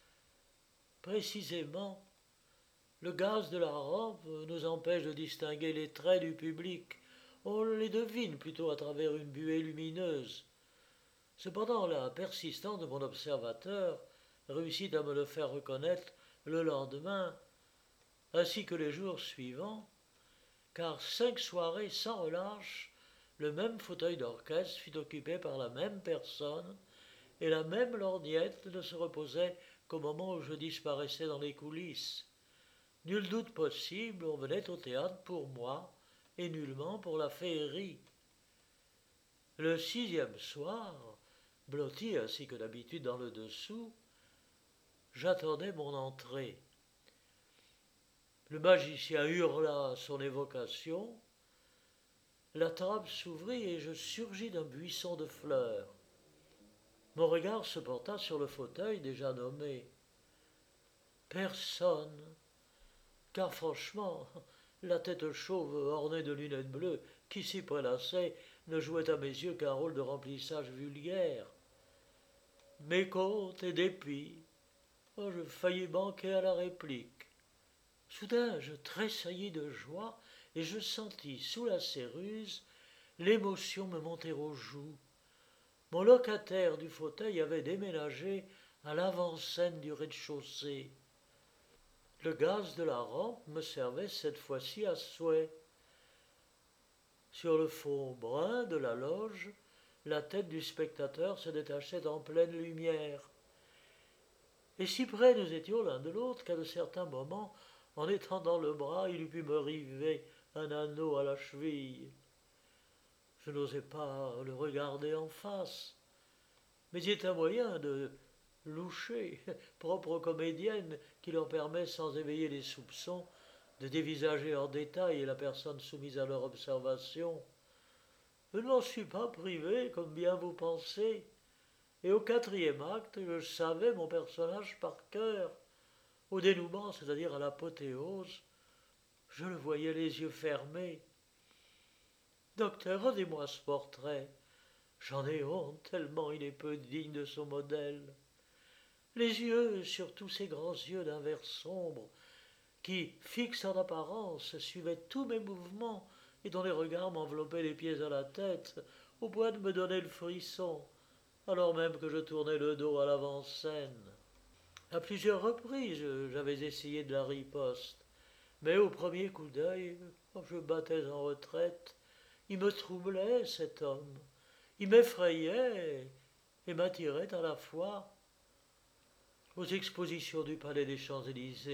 Précisément, le gaz de la rampe nous empêche de distinguer les traits du public. On les devine plutôt à travers une buée lumineuse. Cependant, la persistance de mon observateur réussit à me le faire reconnaître le lendemain, ainsi que les jours suivants, car cinq soirées sans relâche, le même fauteuil d'orchestre fut occupé par la même personne, et la même lorgnette ne se reposait qu'au moment où je disparaissais dans les coulisses. Nul doute possible, on venait au théâtre pour moi, et nullement pour la féerie. Le sixième soir, blotti ainsi que d'habitude dans le dessous, j'attendais mon entrée. Le magicien hurla son évocation, la trappe s'ouvrit et je surgis d'un buisson de fleurs. Mon regard se porta sur le fauteuil déjà nommé. Personne, car franchement, la tête chauve ornée de lunettes bleues qui s'y prélassait ne jouait à mes yeux qu'un rôle de remplissage vulgaire. Mécompte et dépit, oh, je faillis manquer à la réplique. Soudain, je tressaillis de joie et je sentis sous la céruse l'émotion me monter aux joues. Mon locataire du fauteuil avait déménagé à l'avant-scène du rez-de-chaussée. Le gaz de la rampe me servait cette fois-ci à souhait. Sur le fond brun de la loge, la tête du spectateur se détachait en pleine lumière. Et si près nous étions l'un de l'autre qu'à de certains moments, en étendant le bras, il eût pu me river un anneau à la cheville. Je n'osais pas le regarder en face, mais il est un moyen de loucher, propre aux comédiennes, qui leur permet, sans éveiller les soupçons, de dévisager en détail la personne soumise à leur observation. Je ne m'en suis pas privé, comme bien vous pensez, et au quatrième acte, je savais mon personnage par cœur. Au dénouement, c'est-à-dire à l'apothéose, je le voyais les yeux fermés. Docteur, rendez-moi ce portrait. J'en ai honte, tellement il est peu digne de son modèle. Les yeux, surtout ces grands yeux d'un vert sombre, qui, fixes en apparence, suivaient tous mes mouvements et dont les regards m'enveloppaient les pieds à la tête, au point de me donner le frisson, alors même que je tournais le dos à l'avant-scène. À plusieurs reprises, j'avais essayé de la riposte, mais au premier coup d'œil, je battais en retraite. Il me troublait, cet homme. Il m'effrayait et m'attirait à la fois. Aux expositions du Palais des Champs-Élysées,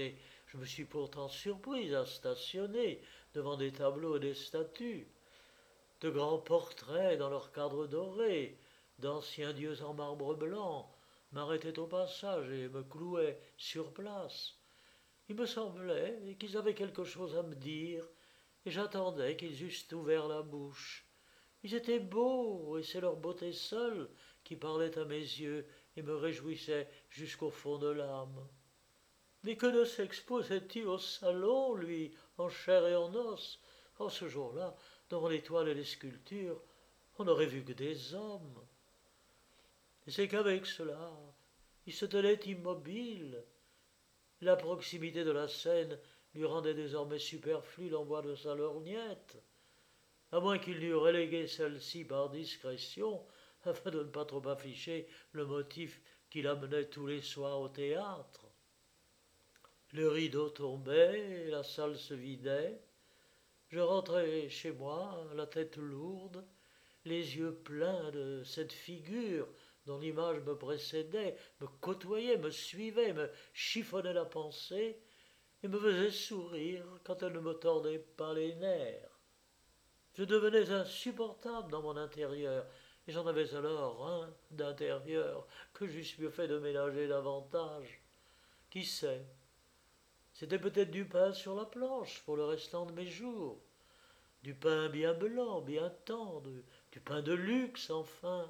Je me suis pourtant surpris à stationner devant des tableaux et des statues, de grands portraits dans leurs cadres dorés, d'anciens dieux en marbre blanc, m'arrêtaient au passage et me clouaient sur place. Il me semblait qu'ils avaient quelque chose à me dire, et j'attendais qu'ils eussent ouvert la bouche. Ils étaient beaux, et c'est leur beauté seule qui parlait à mes yeux et me réjouissait jusqu'au fond de l'âme. Mais que ne s'exposait-il au salon, lui, en chair et en os? En ce jour-là, devant les toiles et les sculptures, on n'aurait vu que des hommes. Et c'est qu'avec cela, il se tenait immobile. La proximité de la scène lui rendait désormais superflu l'envoi de sa lorgnette, à moins qu'il n'eût relégué celle-ci par discrétion, afin de ne pas trop afficher le motif qui l'amenait tous les soirs au théâtre. Le rideau tombait, la salle se vidait. Je rentrais chez moi, la tête lourde, les yeux pleins de cette figure dont l'image me précédait, me côtoyait, me suivait, me chiffonnait la pensée, et me faisait sourire quand elle ne me tordait pas les nerfs. Je devenais insupportable dans mon intérieur, et j'en avais alors un d'intérieur que j'eusse mieux fait de ménager davantage. Qui sait? C'était peut-être du pain sur la planche pour le restant de mes jours, du pain bien blanc, bien tendre, du pain de luxe enfin.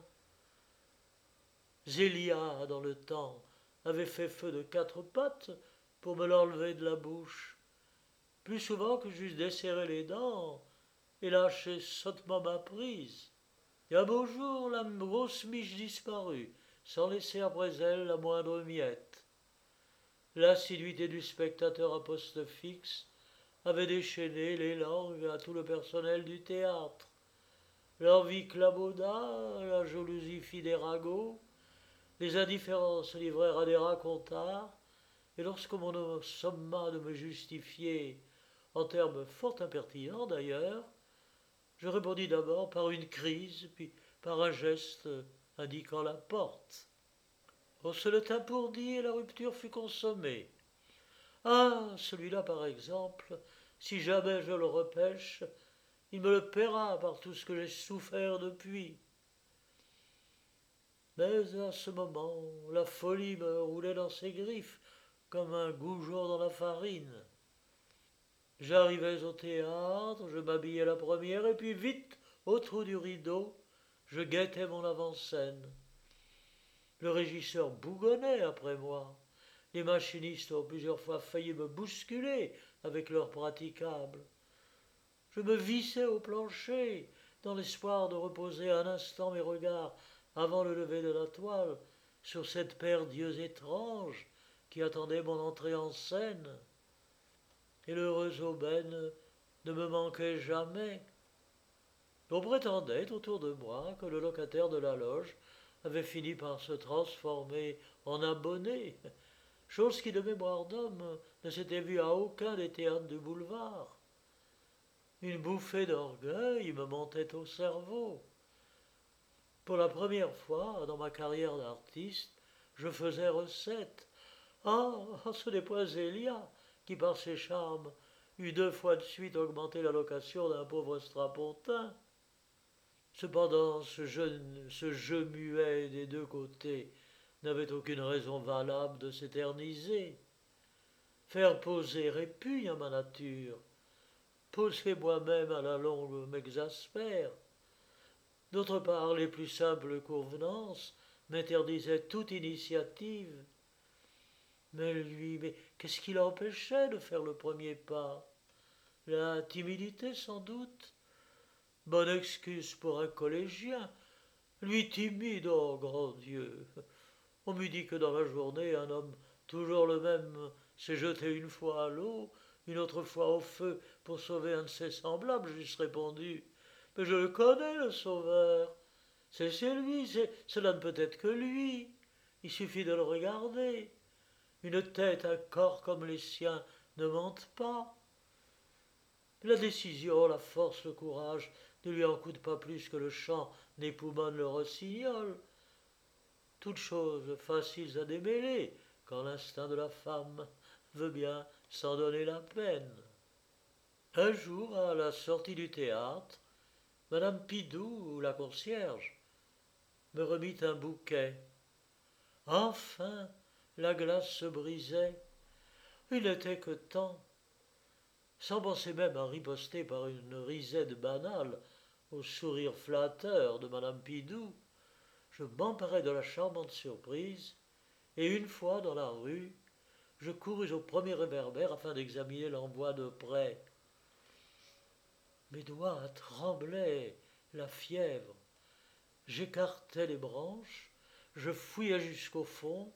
Zélia, dans le temps, avait fait feu de quatre pattes pour me l'enlever de la bouche, plus souvent que j'eusse desserré les dents et lâché sottement ma prise. Et un beau jour, la grosse miche disparut, sans laisser après elle la moindre miette. L'assiduité du spectateur à poste fixe avait déchaîné les langues à tout le personnel du théâtre. L'envie clabauda, la jalousie fit des ragots, les indifférents se livrèrent à des racontars, et lorsque mon somma de me justifier, en termes fort impertinents d'ailleurs, je répondis d'abord par une crise, puis par un geste indiquant la porte. On se le tint pour dit et la rupture fut consommée. Ah, celui-là, par exemple, si jamais je le repêche, il me le paiera par tout ce que j'ai souffert depuis. Mais à ce moment, la folie me roulait dans ses griffes comme un goujon dans la farine. J'arrivais au théâtre, je m'habillais la première, et puis vite, au trou du rideau, je guettais mon avant-scène. Le régisseur bougonnait après moi. Les machinistes ont plusieurs fois failli me bousculer avec leurs praticables. Je me vissais au plancher, dans l'espoir de reposer un instant mes regards avant le lever de la toile sur cette paire d'yeux étranges qui attendait mon entrée en scène. Et l'heureuse aubaine ne me manquait jamais. On prétendait autour de moi que le locataire de la loge avait fini par se transformer en abonné, chose qui de mémoire d'homme ne s'était vue à aucun des théâtres du boulevard. Une bouffée d'orgueil me montait au cerveau. Pour la première fois dans ma carrière d'artiste, je faisais recette. Ah, ce n'est point Zélia qui, par ses charmes, eut deux fois de suite augmenté la location d'un pauvre strapontin. Cependant, ce jeu, ce jeu muet des deux côtés n'avait aucune raison valable de s'éterniser. Faire poser répugne à ma nature. Poser moi-même à la longue m'exaspère. D'autre part, les plus simples convenances m'interdisaient toute initiative. Mais lui, mais qu'est-ce qui l'empêchait de faire le premier pas? La timidité, sans doute. Bonne excuse pour un collégien. Lui timide, oh grand Dieu. On m'eût dit que dans la journée, un homme toujours le même s'est jeté une fois à l'eau, une autre fois au feu pour sauver un de ses semblables. J'eusse répondu: mais je le connais, le sauveur. C'est chez lui, c'est, cela ne peut être que lui. Il suffit de le regarder. Une tête, un corps comme les siens ne mentent pas. La décision, la force, le courage ne lui en coûtent pas plus que le chant n'époumonne le rossignol. Toutes choses faciles à démêler quand l'instinct de la femme veut bien s'en donner la peine. Un jour, à la sortie du théâtre, madame Pidou, la concierge, me remit un bouquet. Enfin, la glace se brisait. Il n'était que temps. Sans penser même à riposter par une risette banale au sourire flatteur de madame Pidou, je m'emparai de la charmante surprise, et une fois dans la rue, je courus au premier réverbère afin d'examiner l'envoi de près. Mes doigts tremblaient, la fièvre. J'écartai les branches, je fouillai jusqu'au fond,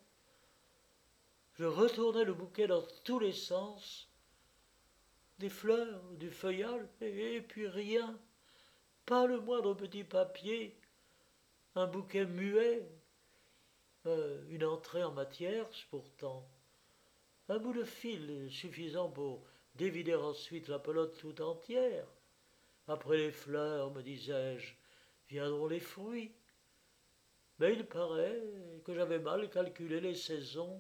je retournai le bouquet dans tous les sens, des fleurs, du feuillage, et, et puis rien, pas le moindre petit papier, un bouquet muet, euh, une entrée en matière pourtant, un bout de fil suffisant pour dévider ensuite la pelote tout entière. Après les fleurs, me disais-je, viendront les fruits. Mais il paraît que j'avais mal calculé les saisons.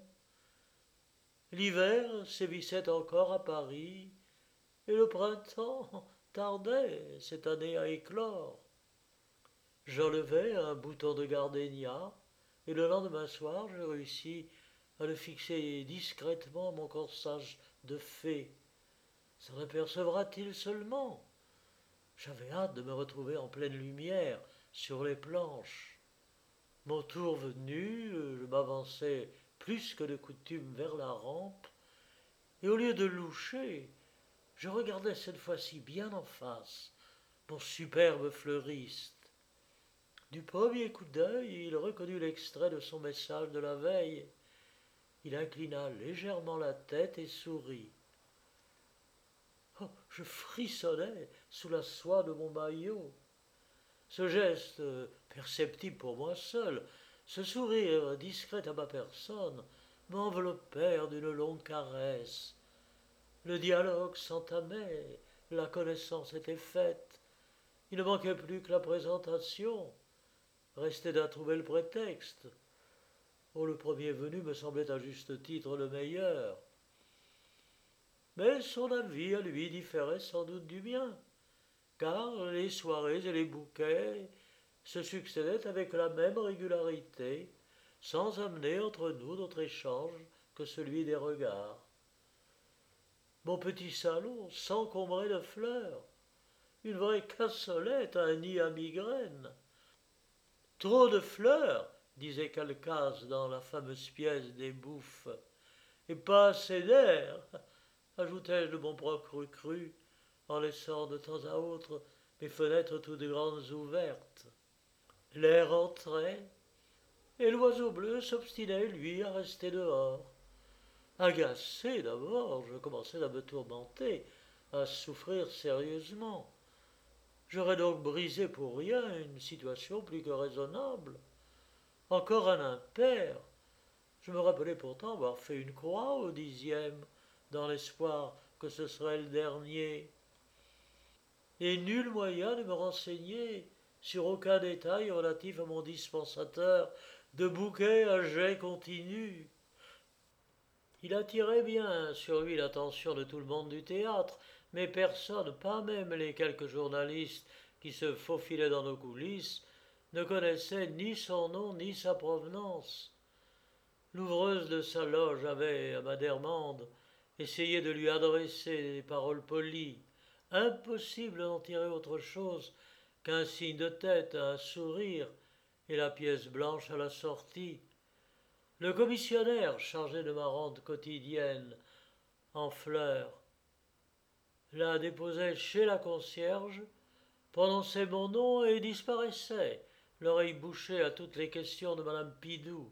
L'hiver sévissait encore à Paris, et le printemps tardait cette année à éclore. J'enlevai un bouton de gardénia, et le lendemain soir, je réussis à le fixer discrètement à mon corsage de fée. S'en apercevra-t-il seulement? J'avais hâte de me retrouver en pleine lumière, sur les planches. Mon tour venu, je m'avançai plus que de coutume vers la rampe, et au lieu de loucher, je regardais cette fois-ci bien en face mon superbe fleuriste. Du premier coup d'œil, il reconnut l'extrait de son message de la veille. Il inclina légèrement la tête et sourit. Oh, je frissonnais sous la soie de mon maillot. Ce geste, perceptible pour moi seul, ce sourire discret à ma personne, m'enveloppèrent d'une longue caresse. Le dialogue s'entamait, la connaissance était faite. Il ne manquait plus que la présentation. Restait à trouver le prétexte. Oh, le premier venu me semblait à juste titre le meilleur. Mais son avis à lui différait sans doute du mien, car les soirées et les bouquets se succédaient avec la même régularité, sans amener entre nous d'autre échange que celui des regards. Mon petit salon s'encombrait de fleurs, une vraie cassolette, un nid à migraine. Trop de fleurs, disait Calcas dans la fameuse pièce des Bouffes, et pas assez d'air, ajoutai-je de mon propre cru, en laissant de temps à autre mes fenêtres toutes grandes ouvertes. L'air entrait, et l'oiseau bleu s'obstinait, lui, à rester dehors. Agacé d'abord, je commençais à me tourmenter, à souffrir sérieusement. J'aurais donc brisé pour rien une situation plus que raisonnable. Encore un impair. Je me rappelais pourtant avoir fait une croix au dixième, dans l'espoir que ce serait le dernier. Et nul moyen de me renseigner sur aucun détail relatif à mon dispensateur de bouquets à jet continu. Il attirait bien sur lui l'attention de tout le monde du théâtre, mais personne, pas même les quelques journalistes qui se faufilaient dans nos coulisses, ne connaissait ni son nom ni sa provenance. L'ouvreuse de sa loge avait, à ma demande, essayé de lui adresser des paroles polies. Impossible d'en tirer autre chose qu'un signe de tête, un sourire, et la pièce blanche à la sortie. Le commissionnaire, chargé de ma rente quotidienne, en fleurs, la déposait chez la concierge, prononçait mon nom et disparaissait, l'oreille bouchée à toutes les questions de madame Pidou.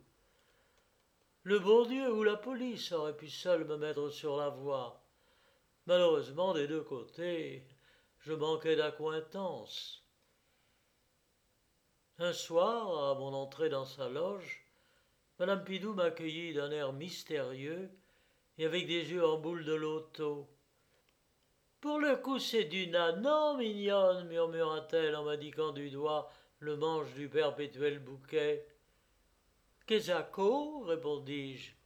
Le bon Dieu ou la police aurait pu seul me mettre sur la voie. Malheureusement, des deux côtés, je manquais d'accointance. Un soir, à mon entrée dans sa loge, madame Pidou m'accueillit d'un air mystérieux et avec des yeux en boule de loto. « Pour le coup, c'est du nanan, mignonne, murmura-t-elle en m'indiquant du doigt le manche du perpétuel bouquet. « Qu'est-ce à co ?»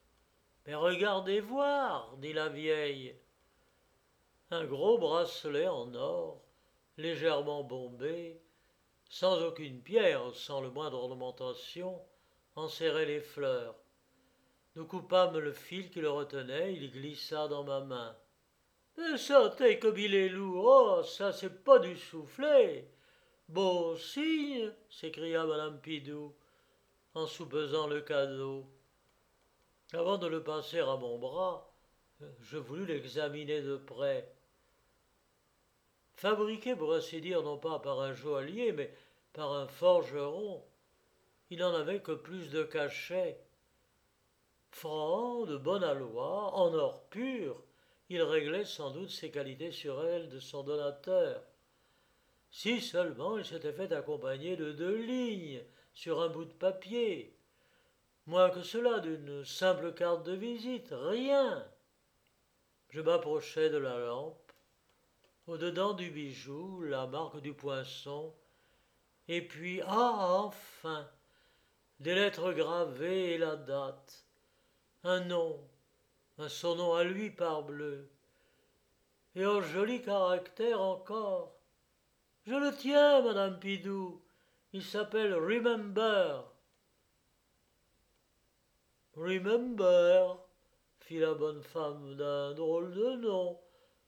répondis-je. Mais regardez voir, dit la vieille. Un gros bracelet en or, légèrement bombé, sans aucune pierre, sans le moindre ornementation, enserrait les fleurs. Nous coupâmes le fil qui le retenait, il glissa dans ma main. « Sentez comme il est lourd, oh, ça c'est pas du soufflé. Beau signe, s'écria madame Pidou, en soupesant le cadeau. Avant de le passer à mon bras, je voulus l'examiner de près. Fabriqué, pour ainsi dire, non pas par un joaillier, mais par un forgeron, il n'en avait que plus de cachet. Franc, de bonne aloi, en or pur, il réglait sans doute ses qualités sur elle de son donateur. Si seulement il s'était fait accompagner de deux lignes sur un bout de papier. Moins que cela, d'une simple carte de visite, rien. Je m'approchai de la lampe. Au-dedans du bijou, la marque du poinçon. Et puis, ah, enfin, des lettres gravées et la date. Un nom, un son nom à lui parbleu. Et en jolis caractères encore. Je le tiens, madame Pidou. Il s'appelle Remember. Remember, fit la bonne femme d'un drôle de nom.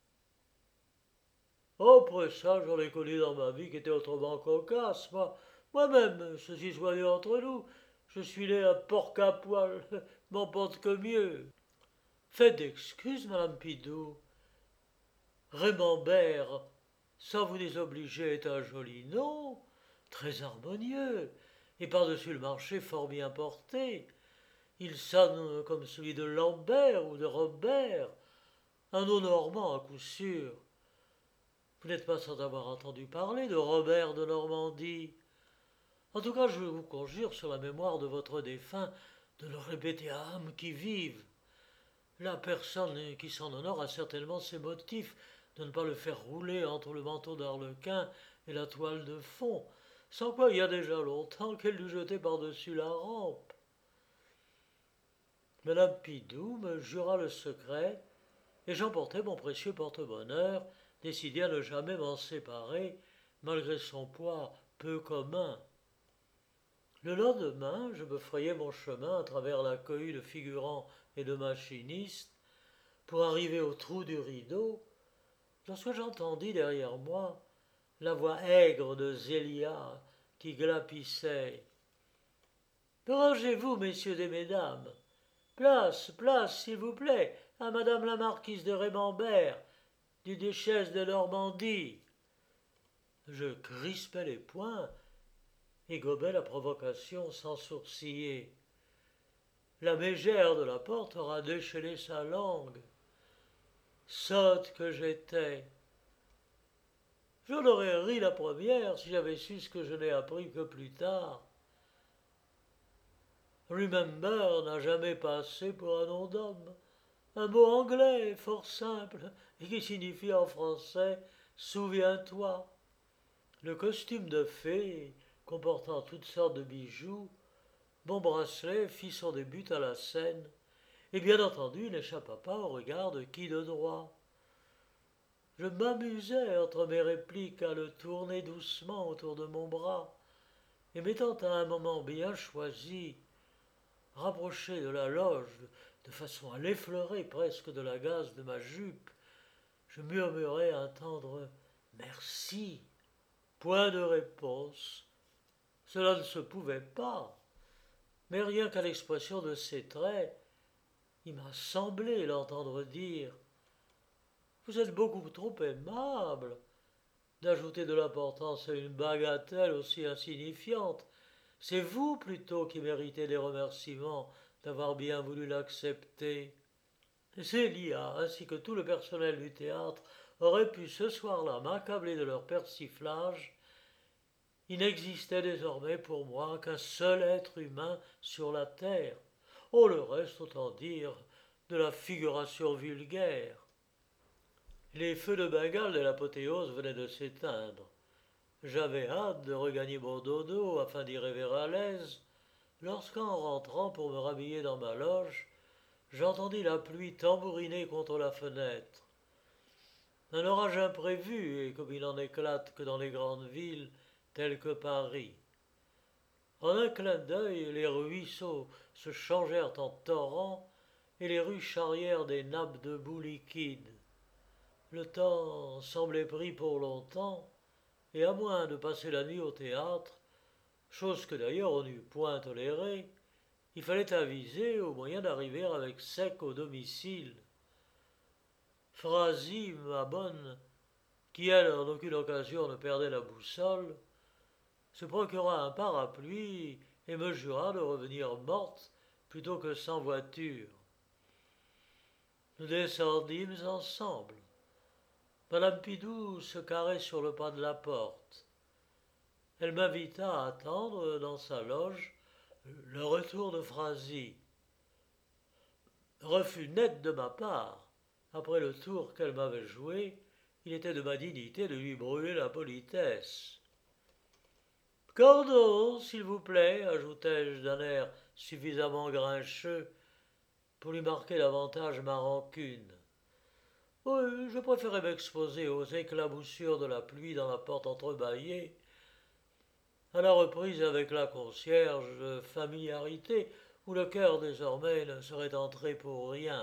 Après ça, j'en ai connu dans ma vie qui était autrement cocasse. Moi, moi-même, ceci soit dit entre nous, je suis né un porc à poil, m'en porte que mieux. Faites d'excuses, madame Pidou. Remember, sans vous désobliger, est un joli nom, très harmonieux, et par-dessus le marché fort bien porté. Il sonne comme celui de Lambert ou de Robert, un nom normand à coup sûr. Vous n'êtes pas sans avoir entendu parler de Robert de Normandie. En tout cas, je vous conjure sur la mémoire de votre défunt de le répéter à âme qui vive. La personne qui s'en honore a certainement ses motifs de ne pas le faire rouler entre le manteau d'Arlequin et la toile de fond, sans quoi il y a déjà longtemps qu'elle l'eût jeté par-dessus la rampe. Madame Pidou me jura le secret, et j'emportai mon précieux porte-bonheur, décidé à ne jamais m'en séparer, malgré son poids peu commun. Le lendemain, je me frayai mon chemin à travers la cohue de figurants et de machinistes, pour arriver au trou du rideau, lorsque j'entendis derrière moi la voix aigre de Zélia qui glapissait. « Rangez-vous, messieurs et mesdames. Place, place, s'il vous plaît, à madame la marquise de Rémembert, du duchesse de Normandie. » Je crispai les poings et gobai la provocation sans sourciller. La mégère de la porte aura déchaîné sa langue. Sotte que j'étais. J'en aurais ri la première si j'avais su ce que je n'ai appris que plus tard. Remember n'a jamais passé pour un nom d'homme. Un mot anglais fort simple et qui signifie en français « souviens-toi ». Le costume de fée, comportant toutes sortes de bijoux, mon bracelet fit son début à la scène, et bien entendu n'échappa pas au regard de qui de droit. Je m'amusais entre mes répliques à le tourner doucement autour de mon bras, et m'étant à un moment bien choisi, rapproché de la loge de façon à l'effleurer presque de la gaze de ma jupe, je murmurai un tendre « merci ». Point de réponse. Cela ne se pouvait pas. Mais rien qu'à l'expression de ses traits, il m'a semblé l'entendre dire « Vous êtes beaucoup trop aimable d'ajouter de l'importance à une bagatelle aussi insignifiante. C'est vous plutôt qui méritez des remerciements d'avoir bien voulu l'accepter. » Zélia, ainsi que tout le personnel du théâtre, auraient pu ce soir-là m'accabler de leur persiflage. Il n'existait désormais pour moi qu'un seul être humain sur la terre. Oh, le reste, autant dire, de la figuration vulgaire. Les feux de Bengale de l'apothéose venaient de s'éteindre. J'avais hâte de regagner mon dodo afin d'y rêver à l'aise, lorsqu'en rentrant pour me rhabiller dans ma loge, j'entendis la pluie tambouriner contre la fenêtre. Un orage imprévu, et comme il n'en éclate que dans les grandes villes, telles que Paris. En un clin d'œil, les ruisseaux se changèrent en torrents, et les rues charrièrent des nappes de boue liquide. Le temps semblait pris pour longtemps, et à moins de passer la nuit au théâtre, chose que d'ailleurs on n'eût point tolérée, il fallait aviser au moyen d'arriver avec sec au domicile. Phrasie, ma bonne, qui elle en aucune occasion ne perdait la boussole, se procura un parapluie et me jura de revenir morte plutôt que sans voiture. Nous descendîmes ensemble. Madame Pidou se carrait sur le pas de la porte. Elle m'invita à attendre dans sa loge le retour de Phrasie. Refus net de ma part. Après le tour qu'elle m'avait joué, il était de ma dignité de lui brûler la politesse. Cordon, s'il vous plaît, ajoutai-je d'un air suffisamment grincheux pour lui marquer davantage ma rancune. Oui, je préférais m'exposer aux éclaboussures de la pluie dans la porte entrebâillée, à la reprise avec la concierge de familiarité où le cœur désormais ne serait entré pour rien.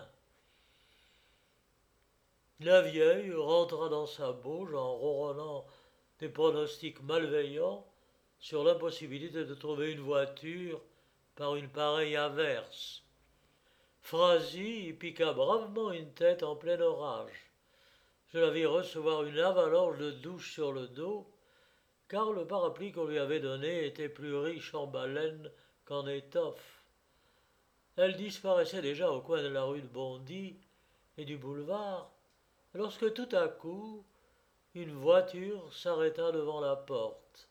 La vieille rentra dans sa bauge en ronronnant des pronostics malveillants sur l'impossibilité de trouver une voiture par une pareille averse. Phrasie y piqua bravement une tête en plein orage. Je la vis recevoir une avalanche de douche sur le dos, car le parapluie qu'on lui avait donné était plus riche en baleines qu'en étoffe. Elle disparaissait déjà au coin de la rue de Bondy et du boulevard, lorsque tout à coup, une voiture s'arrêta devant la porte.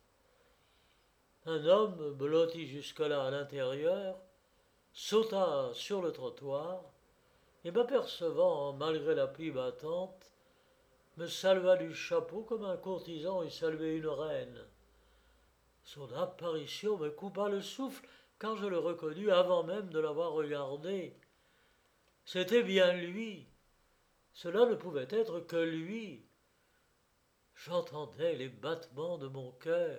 Un homme, blotti jusque-là à l'intérieur, sauta sur le trottoir et, m'apercevant malgré la pluie battante, me salua du chapeau comme un courtisan eût salué une reine. Son apparition me coupa le souffle, car je le reconnus avant même de l'avoir regardé. C'était bien lui. Cela ne pouvait être que lui. J'entendais les battements de mon cœur.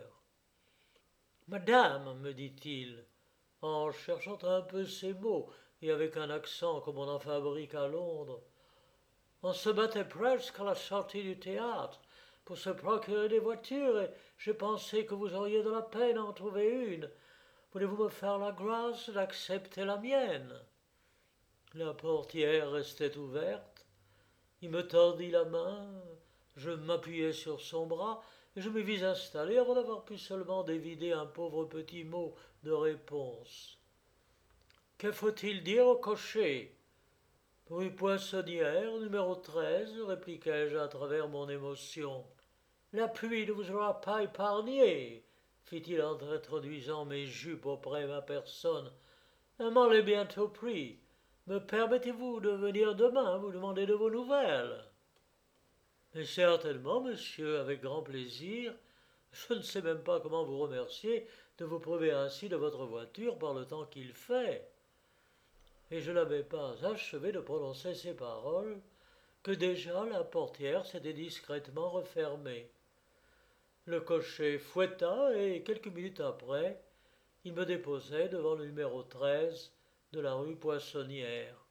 Madame, me dit-il, en cherchant un peu ses mots et avec un accent comme on en fabrique à Londres, on se battait presque à la sortie du théâtre pour se procurer des voitures et j'ai pensé que vous auriez de la peine à en trouver une. Voulez-vous me faire la grâce d'accepter la mienne? La portière restait ouverte. Il me tendit la main, je m'appuyai sur son bras et je me vis installé avant d'avoir pu seulement dévider un pauvre petit mot de réponse. Que faut-il dire au cocher? Rue Poissonnière, numéro treize, répliquai-je à travers mon émotion. La pluie ne vous aura pas épargné, fit-il en introduisant mes jupes auprès de ma personne. Un mal est bientôt pris. Me permettez-vous de venir demain vous demander de vos nouvelles? Mais certainement, monsieur, avec grand plaisir. Je ne sais même pas comment vous remercier de vous prouver ainsi de votre voiture par le temps qu'il fait. Et je n'avais pas achevé de prononcer ces paroles que déjà la portière s'était discrètement refermée. Le cocher fouetta et quelques minutes après, il me déposait devant le numéro treize de la rue Poissonnière.